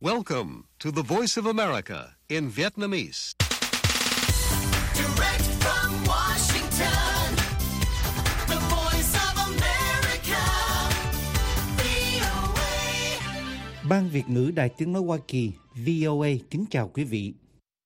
Welcome to the Voice of America in Vietnamese. Direct from Washington, the Voice of America, VOA. Ban Việt ngữ Đài Tiếng nói Hoa Kỳ VOA kính chào quý vị.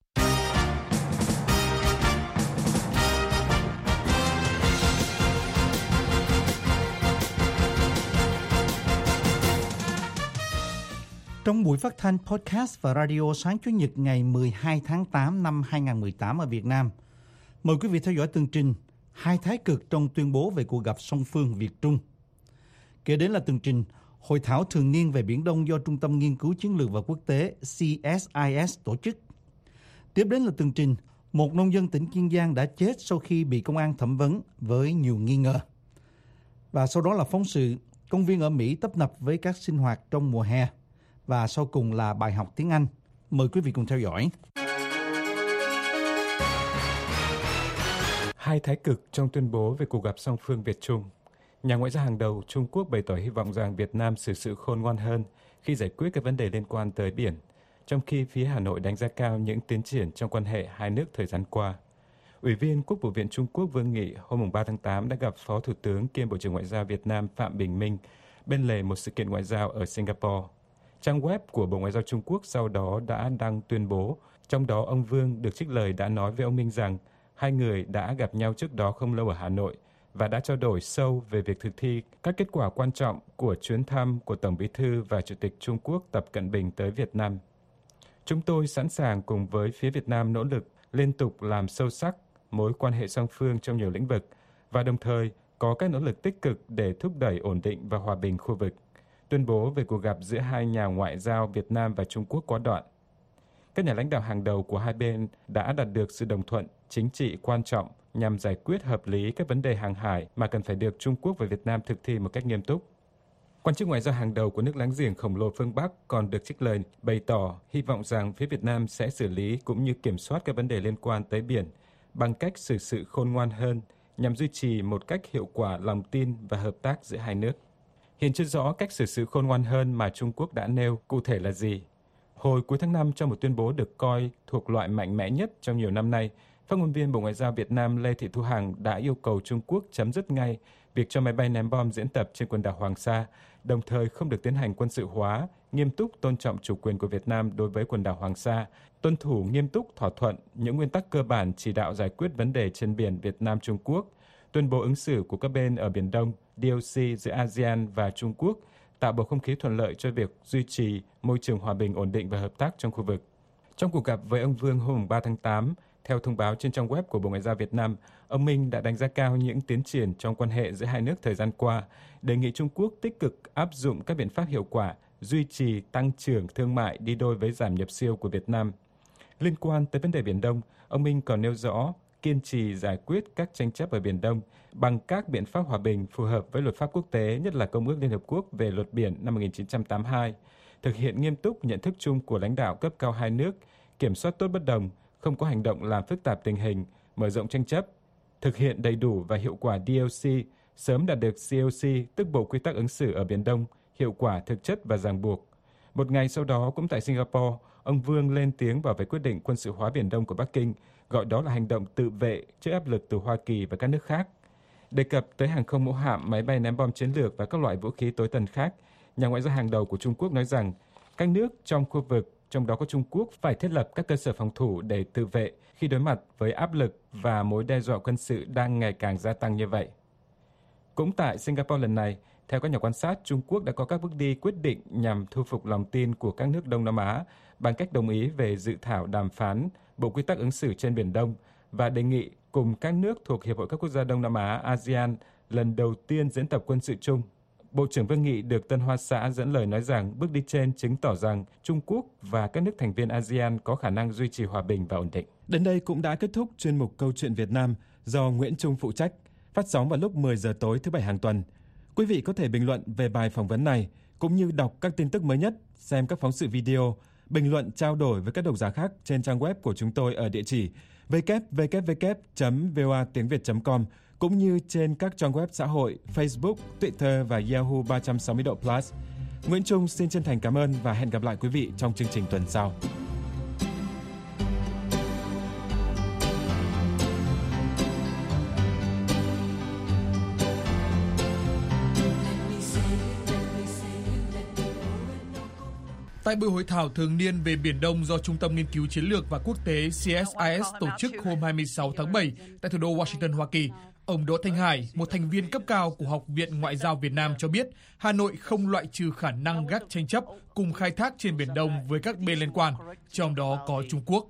Trong buổi phát thanh podcast và radio sáng Chủ nhật ngày 12 tháng 8 năm 2018 ở Việt Nam, mời quý vị theo dõi tường trình hai thái cực trong tuyên bố về cuộc gặp song phương Việt-Trung. Kế đến là tường trình Hội thảo thường niên về Biển Đông do Trung tâm Nghiên cứu Chiến lược và Quốc tế CSIS tổ chức. Tiếp đến là tường trình một nông dân tỉnh Kiên Giang đã chết sau khi bị công an thẩm vấn với nhiều nghi ngờ. Và sau đó là phóng sự công viên ở Mỹ tấp nập với các sinh hoạt trong mùa hè. Và sau cùng là bài học tiếng Anh. Mời quý vị cùng theo dõi. Hai thái cực trong tuyên bố về cuộc gặp song phương Việt-Trung. Nhà ngoại giao hàng đầu Trung Quốc bày tỏ hy vọng rằng Việt Nam xử sự khôn ngoan hơn khi giải quyết các vấn đề liên quan tới biển, trong khi phía Hà Nội đánh giá cao những tiến triển trong quan hệ hai nước thời gian qua. Ủy viên Quốc vụ viện Trung Quốc Vương Nghị hôm 3 tháng 8 đã gặp Phó Thủ tướng kiêm Bộ trưởng Ngoại giao Việt Nam Phạm Bình Minh bên lề một sự kiện ngoại giao ở Singapore. Trang web của Bộ Ngoại giao Trung Quốc sau đó đã đăng tuyên bố, trong đó ông Vương được trích lời đã nói với ông Minh rằng hai người đã gặp nhau trước đó không lâu ở Hà Nội và đã trao đổi sâu về việc thực thi các kết quả quan trọng của chuyến thăm của Tổng Bí thư và Chủ tịch Trung Quốc Tập Cận Bình tới Việt Nam. Chúng tôi sẵn sàng cùng với phía Việt Nam nỗ lực liên tục làm sâu sắc mối quan hệ song phương trong nhiều lĩnh vực và đồng thời có các nỗ lực tích cực để thúc đẩy ổn định và hòa bình khu vực. Tuyên bố về cuộc gặp giữa hai nhà ngoại giao Việt Nam và Trung Quốc có đoạn. Các nhà lãnh đạo hàng đầu của hai bên đã đạt được sự đồng thuận chính trị quan trọng nhằm giải quyết hợp lý các vấn đề hàng hải mà cần phải được Trung Quốc và Việt Nam thực thi một cách nghiêm túc. Quan chức ngoại giao hàng đầu của nước láng giềng khổng lồ phương Bắc còn được trích lời bày tỏ hy vọng rằng phía Việt Nam sẽ xử lý cũng như kiểm soát các vấn đề liên quan tới biển bằng cách xử sự khôn ngoan hơn nhằm duy trì một cách hiệu quả lòng tin và hợp tác giữa hai nước. Hiện chưa rõ cách xử sự khôn ngoan hơn mà Trung Quốc đã nêu cụ thể là gì. Hồi cuối tháng 5 trong một tuyên bố được coi thuộc loại mạnh mẽ nhất trong nhiều năm nay, phát ngôn viên Bộ Ngoại giao Việt Nam Lê Thị Thu Hằng đã yêu cầu Trung Quốc chấm dứt ngay việc cho máy bay ném bom diễn tập trên quần đảo Hoàng Sa, đồng thời không được tiến hành quân sự hóa, nghiêm túc tôn trọng chủ quyền của Việt Nam đối với quần đảo Hoàng Sa, tuân thủ nghiêm túc thỏa thuận những nguyên tắc cơ bản chỉ đạo giải quyết vấn đề trên biển Việt Nam-Trung Quốc, tuyên bố ứng xử của các bên ở Biển Đông, DOC giữa ASEAN và Trung Quốc, tạo bầu không khí thuận lợi cho việc duy trì môi trường hòa bình ổn định và hợp tác trong khu vực. Trong cuộc gặp với ông Vương hôm 3 tháng 8, theo thông báo trên trang web của Bộ Ngoại giao Việt Nam, ông Minh đã đánh giá cao những tiến triển trong quan hệ giữa hai nước thời gian qua, đề nghị Trung Quốc tích cực áp dụng các biện pháp hiệu quả, duy trì tăng trưởng thương mại đi đôi với giảm nhập siêu của Việt Nam. Liên quan tới vấn đề Biển Đông, ông Minh còn nêu rõ kiên trì giải quyết các tranh chấp ở Biển Đông bằng các biện pháp hòa bình phù hợp với luật pháp quốc tế, nhất là Công ước Liên Hợp Quốc về luật biển năm 1982, thực hiện nghiêm túc nhận thức chung của lãnh đạo cấp cao hai nước, kiểm soát tốt bất đồng, không có hành động làm phức tạp tình hình, mở rộng tranh chấp, thực hiện đầy đủ và hiệu quả DOC, sớm đạt được COC, tức Bộ Quy tắc ứng xử ở Biển Đông, hiệu quả thực chất và ràng buộc. Một ngày sau đó, cũng tại Singapore, ông Vương lên tiếng bảo vệ quyết định quân sự hóa Biển Đông của Bắc Kinh, gọi đó là hành động tự vệ trước áp lực từ Hoa Kỳ và các nước khác. Đề cập tới hàng không mẫu hạm, máy bay ném bom chiến lược và các loại vũ khí tối tân khác, nhà ngoại giao hàng đầu của Trung Quốc nói rằng các nước trong khu vực, trong đó có Trung Quốc, phải thiết lập các cơ sở phòng thủ để tự vệ khi đối mặt với áp lực và mối đe dọa quân sự đang ngày càng gia tăng như vậy. Cũng tại Singapore lần này, theo các nhà quan sát, Trung Quốc đã có các bước đi quyết định nhằm thu phục lòng tin của các nước Đông Nam Á bằng cách đồng ý về dự thảo đàm phán Bộ Quy tắc ứng xử trên Biển Đông và đề nghị cùng các nước thuộc Hiệp hội các quốc gia Đông Nam Á ASEAN lần đầu tiên diễn tập quân sự chung. Bộ trưởng Vương Nghị được Tân Hoa Xã dẫn lời nói rằng bước đi trên chứng tỏ rằng Trung Quốc và các nước thành viên ASEAN có khả năng duy trì hòa bình và ổn định. Đến đây cũng đã kết thúc chuyên mục Câu chuyện Việt Nam do Nguyễn Trung phụ trách, phát sóng vào lúc 10 giờ tối thứ Bảy hàng tuần. Quý vị có thể bình luận về bài phỏng vấn này, cũng như đọc các tin tức mới nhất, xem các phóng sự video, bình luận trao đổi với các độc giả khác trên trang web của chúng tôi ở địa chỉ www.voatiengviet.com, cũng như trên các trang web xã hội Facebook, Twitter và Yahoo 360 độ Plus. Nguyễn Trung xin chân thành cảm ơn và hẹn gặp lại quý vị trong chương trình tuần sau. Tại buổi hội thảo thường niên về Biển Đông do Trung tâm Nghiên cứu Chiến lược và Quốc tế CSIS tổ chức hôm 26 tháng 7 tại thủ đô Washington, Hoa Kỳ, ông Đỗ Thanh Hải, một thành viên cấp cao của Học viện Ngoại giao Việt Nam cho biết Hà Nội không loại trừ khả năng gác tranh chấp cùng khai thác trên Biển Đông với các bên liên quan, trong đó có Trung Quốc.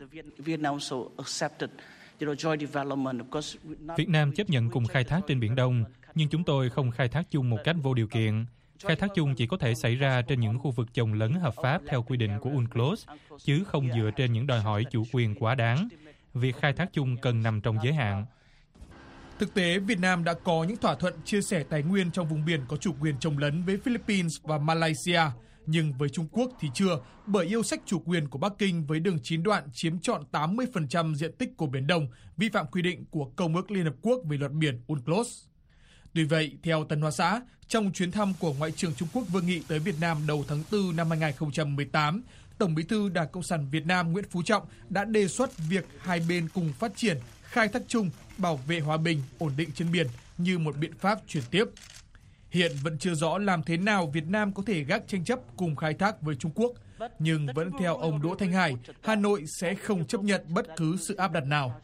Việt Nam chấp nhận cùng khai thác trên Biển Đông, nhưng chúng tôi không khai thác chung một cách vô điều kiện. Khai thác chung chỉ có thể xảy ra trên những khu vực chồng lấn hợp pháp theo quy định của UNCLOS, chứ không dựa trên những đòi hỏi chủ quyền quá đáng. Việc khai thác chung cần nằm trong giới hạn. Thực tế, Việt Nam đã có những thỏa thuận chia sẻ tài nguyên trong vùng biển có chủ quyền chồng lấn với Philippines và Malaysia, nhưng với Trung Quốc thì chưa, bởi yêu sách chủ quyền của Bắc Kinh với đường 9 đoạn chiếm trọn 80% diện tích của Biển Đông, vi phạm quy định của Công ước Liên Hợp Quốc về luật biển UNCLOS. Tuy vậy, theo Tân Hoa Xã, trong chuyến thăm của Ngoại trưởng Trung Quốc Vương Nghị tới Việt Nam đầu tháng 4 năm 2018, Tổng Bí thư Đảng Cộng sản Việt Nam Nguyễn Phú Trọng đã đề xuất việc hai bên cùng phát triển, khai thác chung, bảo vệ hòa bình, ổn định trên biển như một biện pháp chuyển tiếp. Hiện vẫn chưa rõ làm thế nào Việt Nam có thể gác tranh chấp cùng khai thác với Trung Quốc, nhưng vẫn theo ông Đỗ Thanh Hải, Hà Nội sẽ không chấp nhận bất cứ sự áp đặt nào.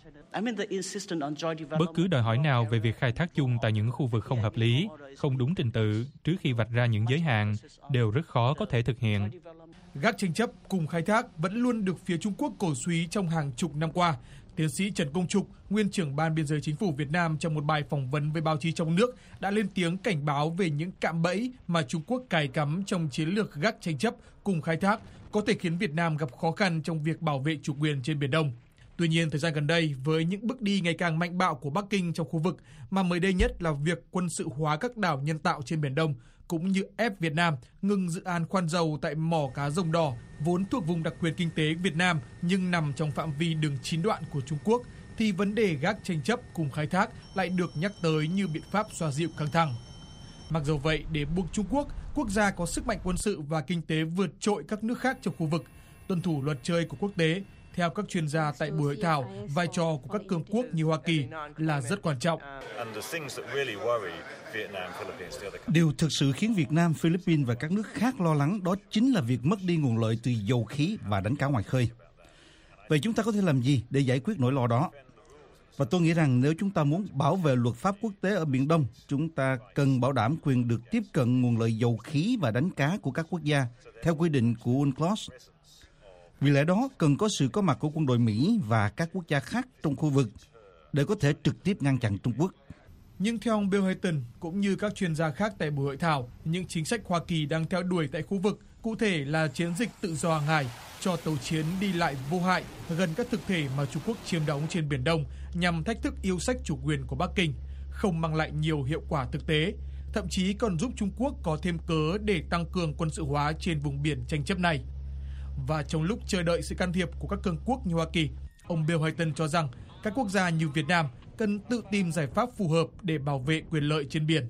Bất cứ đòi hỏi nào về việc khai thác chung tại những khu vực không hợp lý, không đúng trình tự, trước khi vạch ra những giới hạn, đều rất khó có thể thực hiện. Gác tranh chấp cùng khai thác vẫn luôn được phía Trung Quốc cổ súy trong hàng chục năm qua. Tiến sĩ Trần Công Trục, nguyên trưởng Ban Biên giới Chính phủ Việt Nam trong một bài phỏng vấn với báo chí trong nước đã lên tiếng cảnh báo về những cạm bẫy mà Trung Quốc cài cắm trong chiến lược gác tranh chấp cùng khai thác có thể khiến Việt Nam gặp khó khăn trong việc bảo vệ chủ quyền trên Biển Đông. Tuy nhiên, thời gian gần đây, với những bước đi ngày càng mạnh bạo của Bắc Kinh trong khu vực, mà mới đây nhất là việc quân sự hóa các đảo nhân tạo trên Biển Đông, cũng như ép Việt Nam ngừng dự án khoan dầu tại mỏ cá Rồng Đỏ, vốn thuộc vùng đặc quyền kinh tế Việt Nam nhưng nằm trong phạm vi đường 9 đoạn của Trung Quốc, thì vấn đề gác tranh chấp cùng khai thác lại được nhắc tới như biện pháp xoa dịu căng thẳng. Mặc dù vậy, để buộc Trung Quốc, quốc gia có sức mạnh quân sự và kinh tế vượt trội các nước khác trong khu vực, tuân thủ luật chơi của quốc tế, theo các chuyên gia tại buổi hội thảo, vai trò của các cường quốc như Hoa Kỳ là rất quan trọng. Điều thực sự khiến Việt Nam, Philippines và các nước khác lo lắng đó chính là việc mất đi nguồn lợi từ dầu khí và đánh cá ngoài khơi. Vậy chúng ta có thể làm gì để giải quyết nỗi lo đó? Và tôi nghĩ rằng nếu chúng ta muốn bảo vệ luật pháp quốc tế ở Biển Đông, chúng ta cần bảo đảm quyền được tiếp cận nguồn lợi dầu khí và đánh cá của các quốc gia theo quy định của UNCLOS. Vì lẽ đó, cần có sự có mặt của quân đội Mỹ và các quốc gia khác trong khu vực để có thể trực tiếp ngăn chặn Trung Quốc. Nhưng theo ông Bill Hayton cũng như các chuyên gia khác tại buổi hội thảo, những chính sách Hoa Kỳ đang theo đuổi tại khu vực, cụ thể là chiến dịch tự do hàng hải, cho tàu chiến đi lại vô hại gần các thực thể mà Trung Quốc chiếm đóng trên Biển Đông nhằm thách thức yêu sách chủ quyền của Bắc Kinh, không mang lại nhiều hiệu quả thực tế, thậm chí còn giúp Trung Quốc có thêm cớ để tăng cường quân sự hóa trên vùng biển tranh chấp này. Và trong lúc chờ đợi sự can thiệp của các cường quốc như Hoa Kỳ, ông Bill Hayton cho rằng các quốc gia như Việt Nam cần tự tìm giải pháp phù hợp để bảo vệ quyền lợi trên biển.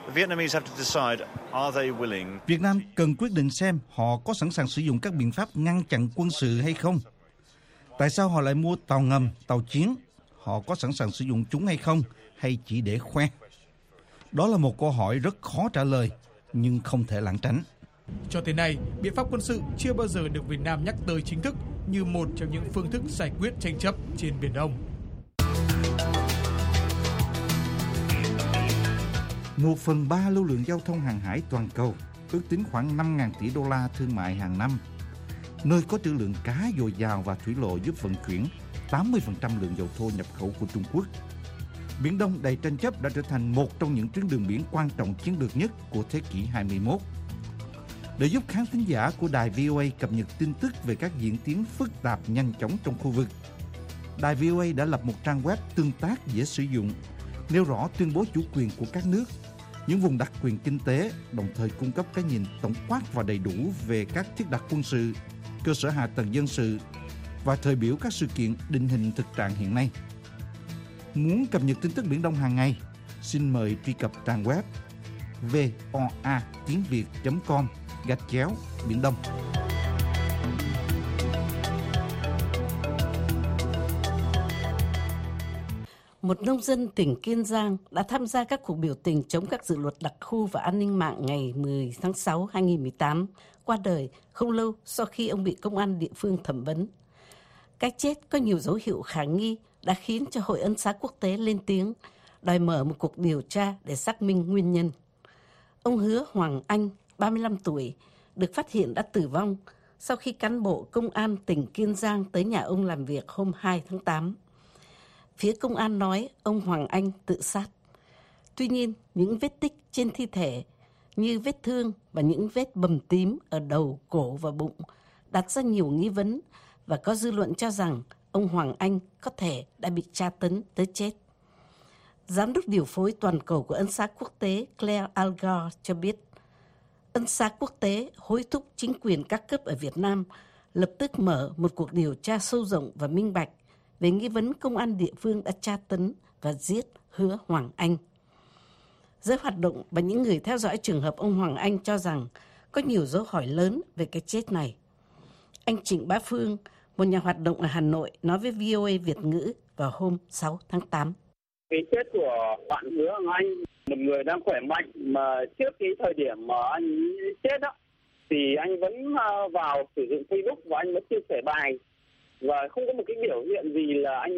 Việt Nam cần quyết định xem họ có sẵn sàng sử dụng các biện pháp ngăn chặn quân sự hay không. Tại sao họ lại mua tàu ngầm, tàu chiến? Họ có sẵn sàng sử dụng chúng hay không, hay chỉ để khoe? Đó là một câu hỏi rất khó trả lời, nhưng không thể lảng tránh. Cho tới nay, biện pháp quân sự chưa bao giờ được Việt Nam nhắc tới chính thức như một trong những phương thức giải quyết tranh chấp trên Biển Đông. 1/3 lưu lượng giao thông hàng hải toàn cầu, ước tính khoảng 5.000 tỷ đô la thương mại hàng năm. Nơi có trữ lượng cá dồi dào và thủy lộ giúp vận chuyển 80% lượng dầu thô nhập khẩu của Trung Quốc. Biển Đông đầy tranh chấp đã trở thành một trong những tuyến đường biển quan trọng chiến lược nhất của thế kỷ 21. Để giúp khán thính giả của đài VOA cập nhật tin tức về các diễn tiến phức tạp nhanh chóng trong khu vực, đài VOA đã lập một trang web tương tác dễ sử dụng, nêu rõ tuyên bố chủ quyền của các nước, những vùng đặc quyền kinh tế, đồng thời cung cấp cái nhìn tổng quát và đầy đủ về các thiết đặt quân sự, cơ sở hạ tầng dân sự và thời biểu các sự kiện định hình thực trạng hiện nay. Muốn cập nhật tin tức Biển Đông hàng ngày, xin mời truy cập trang web voa.tiếng.việt.com Việt.Biển Đông. Một nông dân tỉnh Kiên Giang đã tham gia các cuộc biểu tình chống các dự luật đặc khu và an ninh mạng ngày 10 tháng 6 2018, qua đời không lâu sau khi ông bị công an địa phương thẩm vấn. Cái chết có nhiều dấu hiệu khả nghi đã khiến cho Hội Ân xá Quốc tế lên tiếng, đòi mở một cuộc điều tra để xác minh nguyên nhân. Ông Hứa Hoàng Anh, 35 tuổi, được phát hiện đã tử vong sau khi cán bộ công an tỉnh Kiên Giang tới nhà ông làm việc hôm 2 tháng 8. Phía công an nói ông Hoàng Anh tự sát. Tuy nhiên, những vết tích trên thi thể như vết thương và những vết bầm tím ở đầu, cổ và bụng đặt ra nhiều nghi vấn và có dư luận cho rằng ông Hoàng Anh có thể đã bị tra tấn tới chết. Giám đốc điều phối toàn cầu của Ân xá Quốc tế Claire Algar cho biết, Ân xá Quốc tế hối thúc chính quyền các cấp ở Việt Nam lập tức mở một cuộc điều tra sâu rộng và minh bạch về nghi vấn công an địa phương đã tra tấn và giết Hứa Hoàng Anh. Giới hoạt động và những người theo dõi trường hợp ông Hoàng Anh cho rằng có nhiều dấu hỏi lớn về cái chết này. Anh Trịnh Bá Phương, một nhà hoạt động ở Hà Nội, nói với VOA Việt ngữ vào hôm 6 tháng 8. Cái chết của bạn Hứa Hoàng Anh, một người đang khỏe mạnh mà trước cái thời điểm mà anh chết đó, thì anh vẫn vào sử dụng Facebook và anh vẫn chia sẻ bài. Và không có một cái biểu hiện gì là anh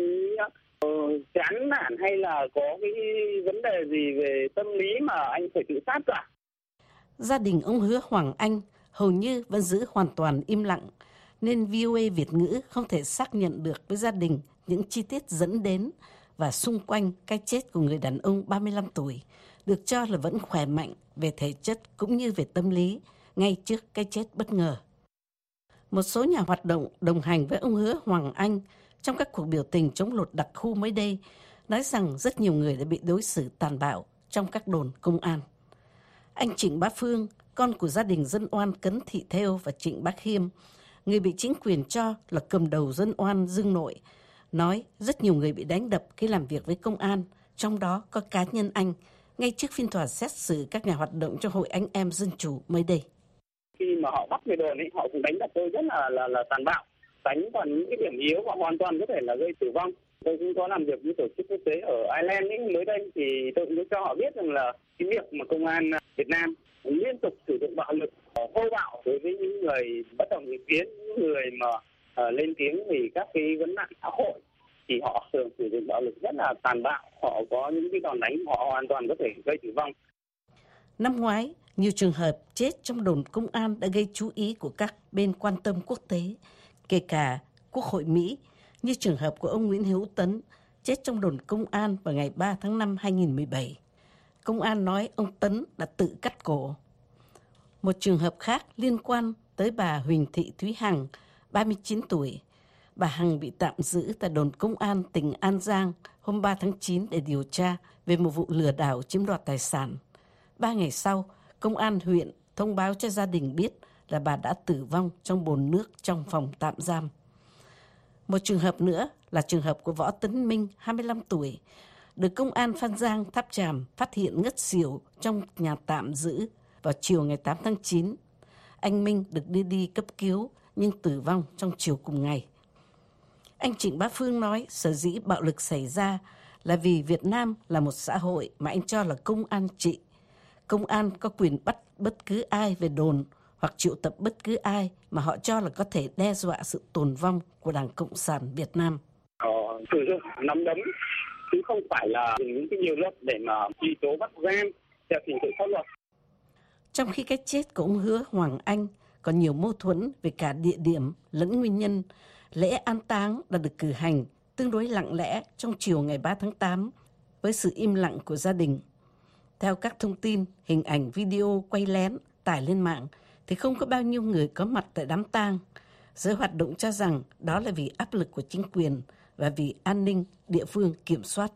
chán nản hay là có cái vấn đề gì về tâm lý mà anh phải tự sát cả. Gia đình ông Hứa Hoàng Anh hầu như vẫn giữ hoàn toàn im lặng, nên VOA Việt ngữ không thể xác nhận được với gia đình những chi tiết dẫn đến và xung quanh cái chết của người đàn ông 35 tuổi, được cho là vẫn khỏe mạnh về thể chất cũng như về tâm lý, ngay trước cái chết bất ngờ. Một số nhà hoạt động đồng hành với ông Hứa Hoàng Anh trong các cuộc biểu tình chống luật đặc khu mới đây nói rằng rất nhiều người đã bị đối xử tàn bạo trong các đồn công an. Anh Trịnh Bá Phương, con của gia đình dân oan Cấn Thị Thêu và Trịnh Bá Khiêm, người bị chính quyền cho là cầm đầu dân oan Dương Nội, nói rất nhiều người bị đánh đập khi làm việc với công an, trong đó có cá nhân anh, ngay trước phiên tòa xét xử các nhà hoạt động trong Hội Anh Em Dân Chủ mới đây. Khi mà họ bắt về đồn ấy, họ cũng đánh đập tôi rất là tàn bạo, đánh vào những cái điểm yếu và hoàn toàn có thể là gây tử vong. Tôi cũng có làm việc với tổ chức quốc tế ở Ireland ấy, mới đây thì tôi cũng cho họ biết rằng là cái việc mà công an Việt Nam liên tục sử dụng bạo lực, thô bạo đối với những người bất đồng ý kiến, những người mà lên tiếng vì các cái vấn nạn xã hội, thì họ thường sử dụng bạo lực rất là tàn bạo. Họ có những cái đòn đánh họ hoàn toàn có thể gây tử vong. Năm ngoái, nhiều trường hợp chết trong đồn công an đã gây chú ý của các bên quan tâm quốc tế, kể cả Quốc hội Mỹ, như trường hợp của ông Nguyễn Hữu Tấn chết trong đồn công an vào ngày 3 tháng 5 2017. Công an nói ông Tấn đã tự cắt cổ. Một trường hợp khác liên quan tới bà Huỳnh Thị Thúy Hằng, 39 tuổi. Bà Hằng bị tạm giữ tại đồn công an tỉnh An Giang hôm 3 tháng 9 để điều tra về một vụ lừa đảo chiếm đoạt tài sản. 3 ngày sau, công an huyện thông báo cho gia đình biết là bà đã tử vong trong bồn nước trong phòng tạm giam. Một trường hợp nữa là trường hợp của Võ Tấn Minh, 25 tuổi, được công an Phan Giang, Tháp Chàm phát hiện ngất xỉu trong nhà tạm giữ vào chiều ngày 8 tháng 9. Anh Minh được đưa đi cấp cứu nhưng tử vong trong chiều cùng ngày. Anh Trịnh Bá Phương nói sở dĩ bạo lực xảy ra là vì Việt Nam là một xã hội mà anh cho là công an trị. Công an có quyền bắt bất cứ ai về đồn hoặc triệu tập bất cứ ai mà họ cho là có thể đe dọa sự tồn vong của Đảng Cộng sản Việt Nam. Họ sử dụng nắm đấm chứ không phải là dùng những cái nhiều luật để mà truy tố bắt giam theo trình tự pháp luật. Trong khi cái chết của ông Hứa Hoàng Anh còn nhiều mâu thuẫn về cả địa điểm lẫn nguyên nhân, lễ an táng đã được cử hành tương đối lặng lẽ trong chiều ngày 3 tháng 8 với sự im lặng của gia đình. Theo các thông tin, hình ảnh video quay lén tải lên mạng thì không có bao nhiêu người có mặt tại đám tang. Giới hoạt động cho rằng đó là vì áp lực của chính quyền và vì an ninh địa phương kiểm soát.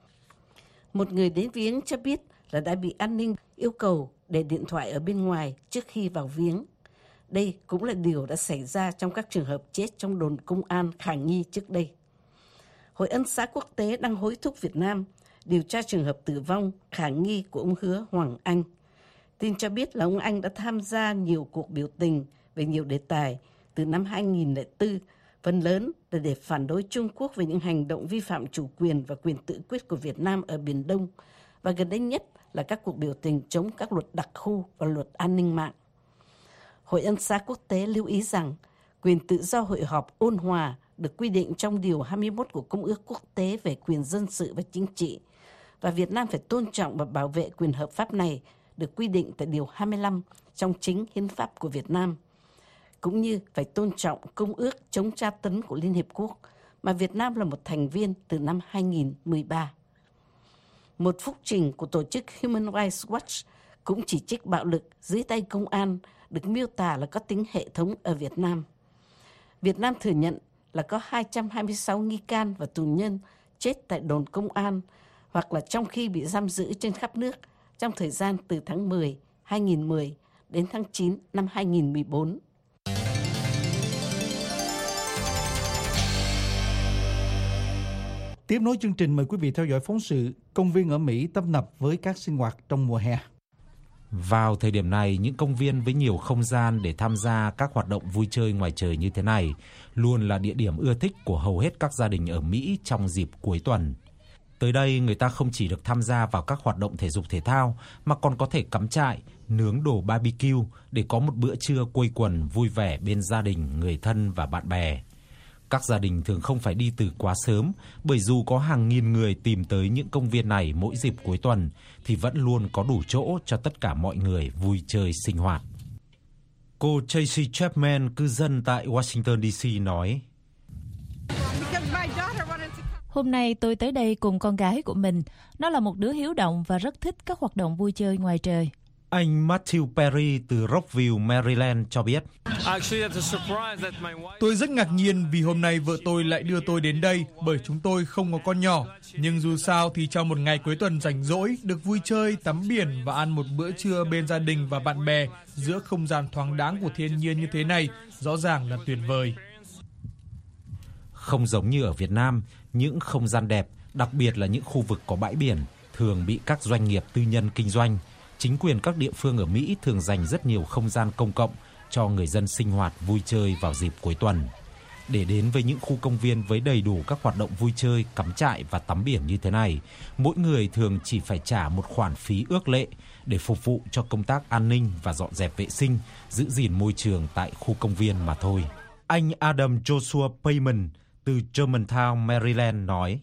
Một người đến viếng cho biết là đã bị an ninh yêu cầu để điện thoại ở bên ngoài trước khi vào viếng. Đây cũng là điều đã xảy ra trong các trường hợp chết trong đồn công an khả nghi trước đây. Hội Ân xá Quốc tế đang hối thúc Việt Nam điều tra trường hợp tử vong khả nghi của ông Hứa Hoàng Anh. Tin cho biết là ông Anh đã tham gia nhiều cuộc biểu tình về nhiều đề tài từ năm 2004, phần lớn là để phản đối Trung Quốc về những hành động vi phạm chủ quyền và quyền tự quyết của Việt Nam ở Biển Đông, và gần đây nhất là các cuộc biểu tình chống các luật đặc khu và luật an ninh mạng. Hội Ân xá Quốc tế lưu ý rằng quyền tự do hội họp ôn hòa được quy định trong Điều 21 của Công ước Quốc tế về quyền dân sự và chính trị, và Việt Nam phải tôn trọng và bảo vệ quyền hợp pháp này được quy định tại Điều 25 trong chính hiến pháp của Việt Nam, cũng như phải tôn trọng Công ước chống tra tấn của Liên Hiệp Quốc mà Việt Nam là một thành viên từ năm 2013. Một phúc trình của tổ chức Human Rights Watch cũng chỉ trích bạo lực dưới tay công an được miêu tả là có tính hệ thống ở Việt Nam. Việt Nam thừa nhận là có 226 nghi can và tù nhân chết tại đồn công an hoặc là trong khi bị giam giữ trên khắp nước trong thời gian từ tháng 10, 2010 đến tháng 9 năm 2014. Tiếp nối chương trình, mời quý vị theo dõi phóng sự Công viên ở Mỹ tấp nập với các sinh hoạt trong mùa hè. Vào thời điểm này, những công viên với nhiều không gian để tham gia các hoạt động vui chơi ngoài trời như thế này luôn là địa điểm ưa thích của hầu hết các gia đình ở Mỹ trong dịp cuối tuần. Tới đây, người ta không chỉ được tham gia vào các hoạt động thể dục thể thao mà còn có thể cắm trại, nướng đồ barbecue để có một bữa trưa quây quần vui vẻ bên gia đình, người thân và bạn bè. Các gia đình thường không phải đi từ quá sớm, bởi dù có hàng nghìn người tìm tới những công viên này mỗi dịp cuối tuần thì vẫn luôn có đủ chỗ cho tất cả mọi người vui chơi sinh hoạt. Cô Tracy Chapman, cư dân tại Washington DC nói: Hôm nay tôi tới đây cùng con gái của mình. Nó là một đứa hiếu động và rất thích các hoạt động vui chơi ngoài trời. Anh Matthew Perry từ Rockville, Maryland cho biết: Tôi rất ngạc nhiên vì hôm nay vợ tôi lại đưa tôi đến đây bởi chúng tôi không có con nhỏ. Nhưng dù sao thì trong một ngày cuối tuần rảnh rỗi, được vui chơi, tắm biển và ăn một bữa trưa bên gia đình và bạn bè giữa không gian thoáng đãng của thiên nhiên như thế này rõ ràng là tuyệt vời. Không giống như ở Việt Nam, những không gian đẹp, đặc biệt là những khu vực có bãi biển, thường bị các doanh nghiệp tư nhân kinh doanh. Chính quyền các địa phương ở Mỹ thường dành rất nhiều không gian công cộng cho người dân sinh hoạt vui chơi vào dịp cuối tuần. Để đến với những khu công viên với đầy đủ các hoạt động vui chơi, cắm trại và tắm biển như thế này, mỗi người thường chỉ phải trả một khoản phí ước lệ để phục vụ cho công tác an ninh và dọn dẹp vệ sinh, giữ gìn môi trường tại khu công viên mà thôi. Anh Adam Joshua Payman từ Germantown, Maryland nói: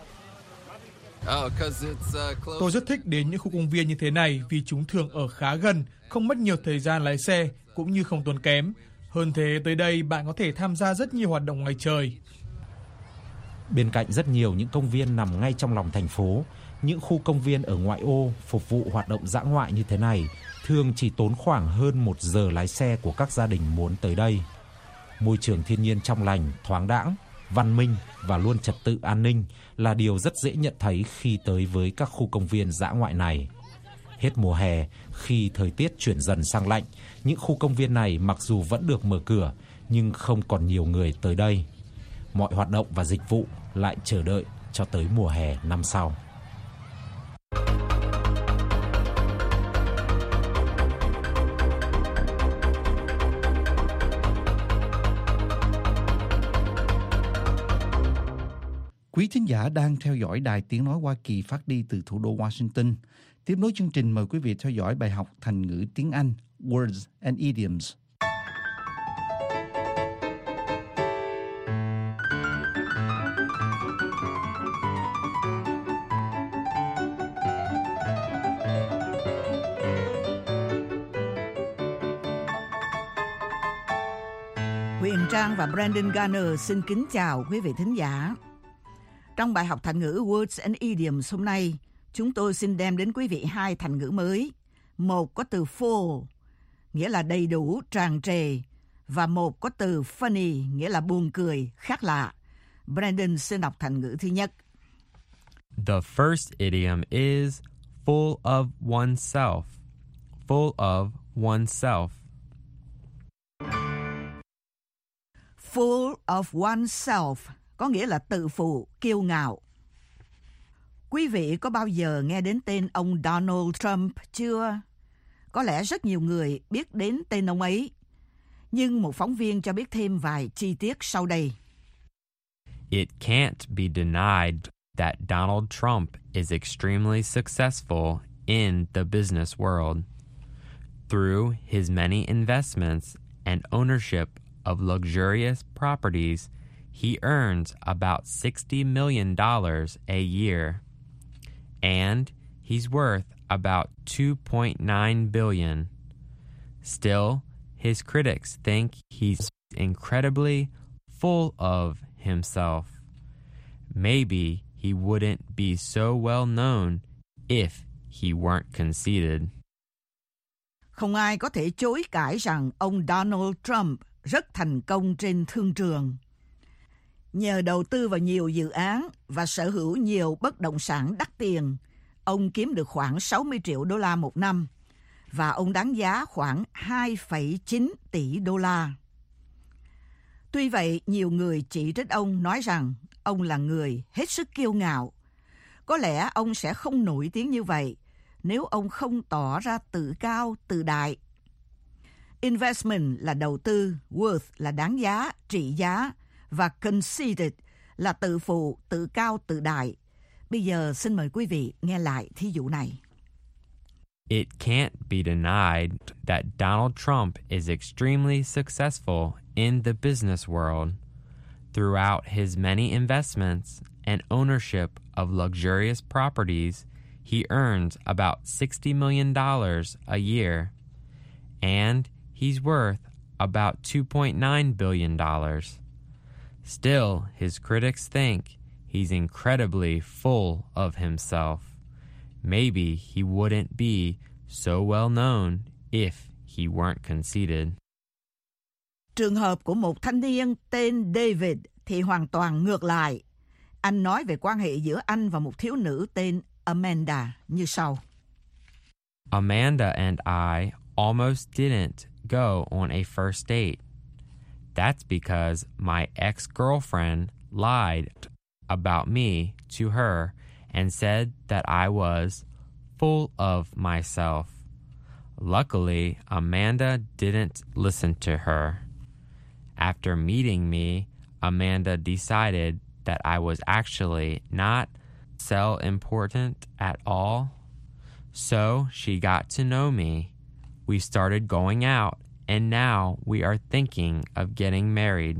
Tôi rất thích đến những khu công viên như thế này vì chúng thường ở khá gần, không mất nhiều thời gian lái xe, cũng như không tốn kém. Hơn thế, tới đây bạn có thể tham gia rất nhiều hoạt động ngoài trời. Bên cạnh rất nhiều những công viên nằm ngay trong lòng thành phố, những khu công viên ở ngoại ô phục vụ hoạt động dã ngoại như thế này thường chỉ tốn khoảng hơn 1 giờ lái xe của các gia đình muốn tới đây. Môi trường thiên nhiên trong lành, thoáng đãng, văn minh và luôn trật tự an ninh là điều rất dễ nhận thấy khi tới với các khu công viên dã ngoại này. Hết mùa hè, khi thời tiết chuyển dần sang lạnh, những khu công viên này mặc dù vẫn được mở cửa nhưng không còn nhiều người tới đây. Mọi hoạt động và dịch vụ lại chờ đợi cho tới mùa hè năm sau. Quý thính giả đang theo dõi Đài Tiếng Nói Hoa Kỳ phát đi từ thủ đô Washington. Tiếp nối chương trình, mời quý vị theo dõi bài học thành ngữ tiếng Anh Words and Idioms. Huyền Trang và Brandon Garner xin kính chào quý vị thính giả. Trong bài học thành ngữ Words and Idioms hôm nay, chúng tôi xin đem đến quý vị 2 thành ngữ mới. Một có từ full, nghĩa là đầy đủ, tràn trề, và một có từ funny, nghĩa là buồn cười, khác lạ. Brandon xin đọc thành ngữ thứ nhất. The first idiom is full of oneself. Full of oneself. Full of oneself có nghĩa là tự phụ, kiêu ngạo. Quý vị có bao giờ nghe đến tên ông Donald Trump chưa? Có lẽ rất nhiều người biết đến tên ông ấy. Nhưng một phóng viên cho biết thêm vài chi tiết sau đây. It can't be denied that Donald Trump is extremely successful in the business world. Through his many investments and ownership of luxurious properties, he earns about $60 million a year. And he's worth about $2.9 billion. Still, his critics think he's incredibly full of himself. Maybe he wouldn't be so well known if he weren't conceited. Không ai có thể chối cãi rằng ông Donald Trump rất thành công trên thương trường. Nhờ đầu tư vào nhiều dự án và sở hữu nhiều bất động sản đắt tiền, ông kiếm được khoảng 60 triệu đô la một năm và ông đáng giá khoảng 2,9 tỷ đô la. Tuy vậy, nhiều người chỉ trích ông nói rằng ông là người hết sức kiêu ngạo. Có lẽ ông sẽ không nổi tiếng như vậy nếu ông không tỏ ra tự cao, tự đại. Investment là đầu tư, worth là đáng giá, trị giá, và conceited là tự phụ, tự cao, tự đại. Bây giờ xin mời quý vị nghe lại thí dụ này. It can't be denied that Donald Trump is extremely successful in the business world. Throughout his many investments and ownership of luxurious properties, he earns about $60 million a year, and he's worth about $2.9 billion. Still, his critics think he's incredibly full of himself. Maybe he wouldn't be so well known if he weren't conceited. Trường hợp của một thanh niên tên David thì hoàn toàn ngược lại. Anh nói về quan hệ giữa anh và một thiếu nữ tên Amanda như sau. Amanda and I almost didn't go on a first date. That's because my ex-girlfriend lied about me to her and said that I was full of myself. Luckily, Amanda didn't listen to her. After meeting me, Amanda decided that I was actually not self-important at all. So she got to know me. We started going out, and now we are thinking of getting married.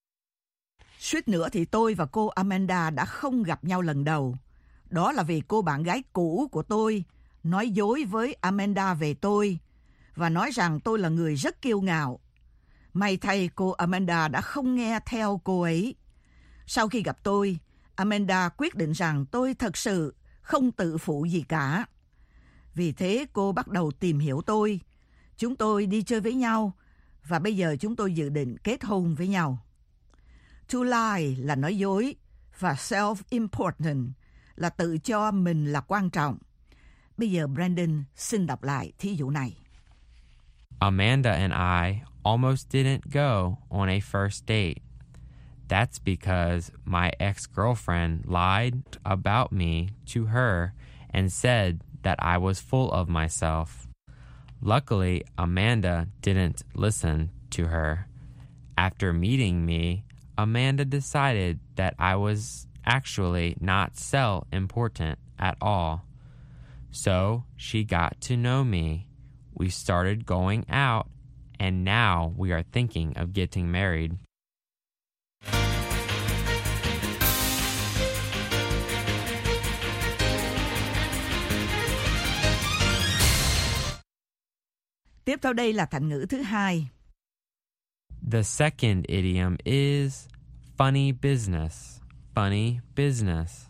Suýt nữa thì tôi và cô Amanda đã không gặp nhau lần đầu. Đó là vì cô bạn gái cũ của tôi nói dối với Amanda về tôi và nói rằng tôi là người rất kiêu ngạo. May thay cô Amanda đã không nghe theo cô ấy. Sau khi gặp tôi, Amanda quyết định rằng tôi thật sự không tự phụ gì cả. Vì thế cô bắt đầu tìm hiểu tôi. Chúng tôi đi chơi với nhau và bây giờ chúng tôi dự định kết hôn với nhau. To lie là nói dối và self-important là tự cho mình là quan trọng. Bây giờ Brandon xin đọc lại thí dụ này. Amanda and I almost didn't go on a first date. That's because my ex-girlfriend lied about me to her and said that I was full of myself. Luckily, Amanda didn't listen to her. After meeting me, Amanda decided that I was actually not self-important at all. So she got to know me. We started going out, and now we are thinking of getting married. Tiếp theo đây là thành ngữ thứ hai. The second idiom is funny business. Funny business.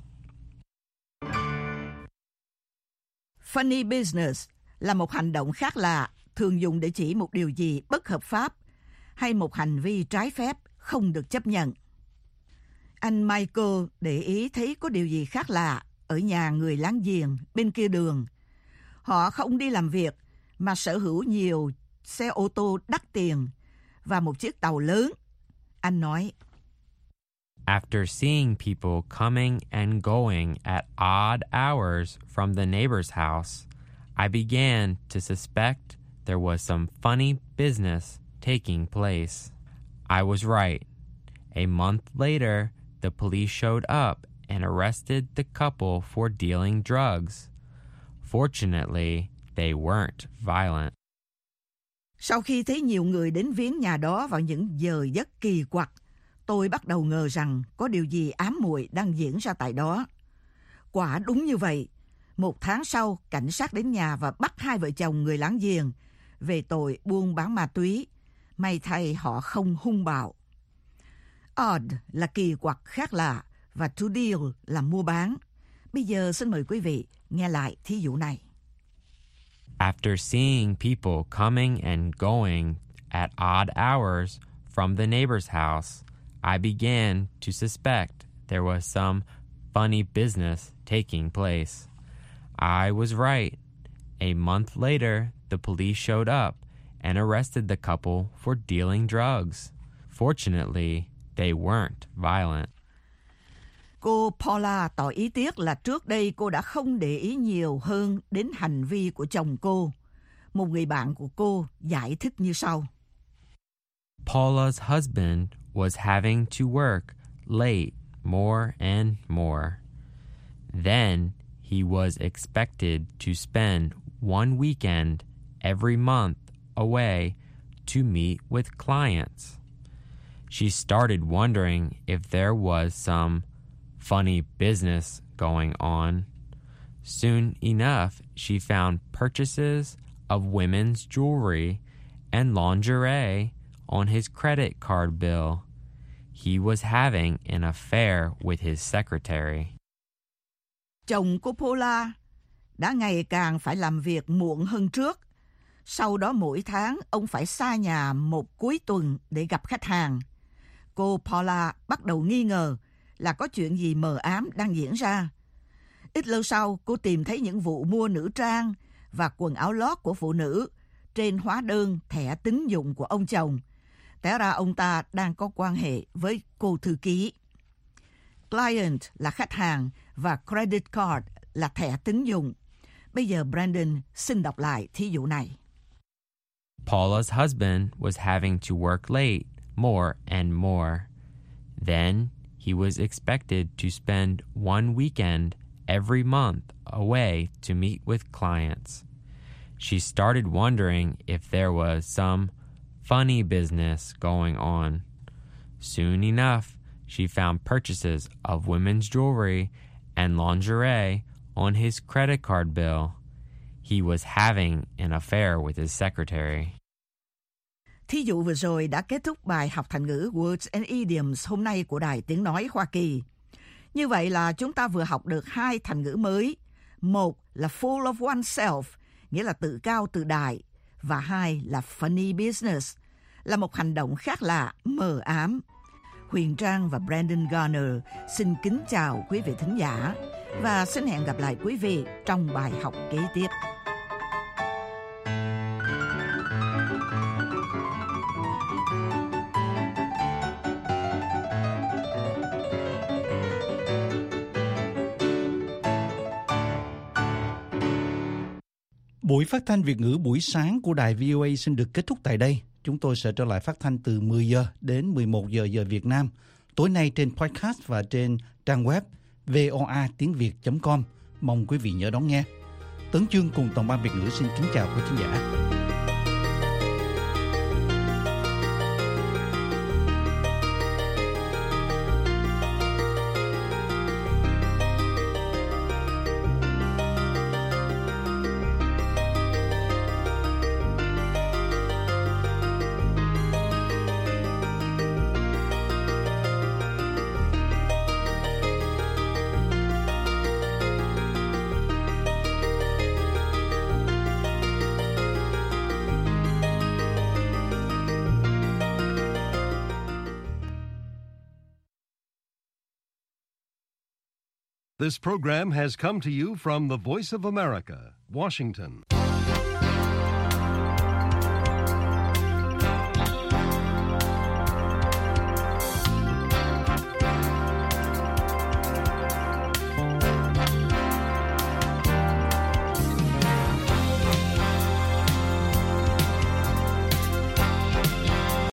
Funny business là một hành động khác lạ, thường dùng để chỉ một điều gì bất hợp pháp hay một hành vi trái phép không được chấp nhận. Anh Michael để ý thấy có điều gì khác lạ ở nhà người láng giềng bên kia đường. Họ không đi làm việc mà sở hữu nhiều xe ô tô đắt tiền và một chiếc tàu lớn. Anh nói, After seeing people coming and going at odd hours from the neighbor's house, I began to suspect there was some funny business taking place. I was right. A month later, the police showed up and arrested the couple for dealing drugs. Fortunately, they weren't violent. Sau khi thấy nhiều người đến viếng nhà đó vào những giờ giấc kỳ quặc, tôi bắt đầu ngờ rằng có điều gì ám muội đang diễn ra tại đó. Quả đúng như vậy. 1 tháng sau, cảnh sát đến nhà và bắt 2 vợ chồng người láng giềng về tội buôn bán ma túy. May thay họ không hung bạo. Odd là kỳ quặc khác lạ và to deal là mua bán. Bây giờ xin mời quý vị nghe lại thí dụ này. After seeing people coming and going at odd hours from the neighbor's house, I began to suspect there was some funny business taking place. I was right. A month later, the police showed up and arrested the couple for dealing drugs. Fortunately, they weren't violent. Cô Paula tỏ ý tiếc là trước đây cô đã không để ý nhiều hơn đến hành vi của chồng cô. Một người bạn của cô giải thích như sau. Paula's husband was having to work late more and more. Then he was expected to spend one weekend every month away to meet with clients. She started wondering if there was some funny business going on. Soon enough, she found purchases of women's jewelry and lingerie on his credit card bill. He was having an affair with his secretary. Chồng của Paula đã ngày càng phải làm việc muộn hơn trước. Sau đó mỗi tháng ông phải xa nhà một cuối tuần để gặp khách hàng. Cô Paula bắt đầu nghi ngờ là có chuyện gì mờ ám đang diễn ra. Ít lâu sau, cô tìm thấy những vụ mua nữ trang và quần áo lót của phụ nữ trên hóa đơn thẻ tín dụng của ông chồng. Té ra ông ta đang có quan hệ với cô thư ký. Client là khách hàng và credit card là thẻ tín dụng. Bây giờ Brandon xin đọc lại thí dụ này. Paula's husband was having to work late more and more. Then he was expected to spend one weekend every month away to meet with clients. She started wondering if there was some funny business going on. Soon enough, she found purchases of women's jewelry and lingerie on his credit card bill. He was having an affair with his secretary. Thí dụ vừa rồi đã kết thúc bài học thành ngữ Words and Idioms hôm nay của Đài Tiếng Nói Hoa Kỳ. Như vậy là chúng ta vừa học được 2 thành ngữ mới. Một là full of oneself, nghĩa là tự cao tự đại. Và 2 là funny business, là một hành động khác lạ, mờ ám. Huyền Trang và Brandon Garner xin kính chào quý vị thính giả và xin hẹn gặp lại quý vị trong bài học kế tiếp. Buổi phát thanh Việt ngữ buổi sáng của đài VOA xin được kết thúc tại đây. Chúng tôi sẽ trở lại phát thanh từ 10 giờ đến 11 giờ giờ Việt Nam, tối nay trên podcast và trên trang web voatiengviet.com. Mong quý vị nhớ đón nghe. Tấn Chương cùng toàn ban Việt ngữ xin kính chào quý khán giả. This program has come to you from the Voice of America, Washington.